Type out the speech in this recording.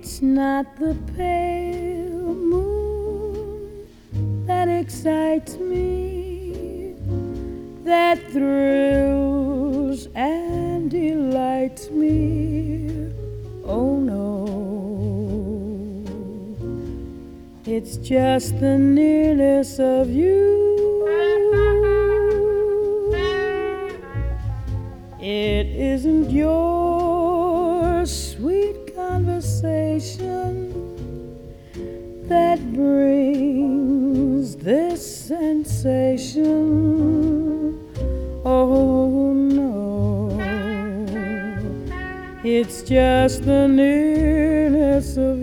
It's not the pale moon that excites me, that thrills and delights me. Oh no, it's just the nearness of you. It isn't your sweet conversation that brings this sensation. Oh no, it's just the nearness of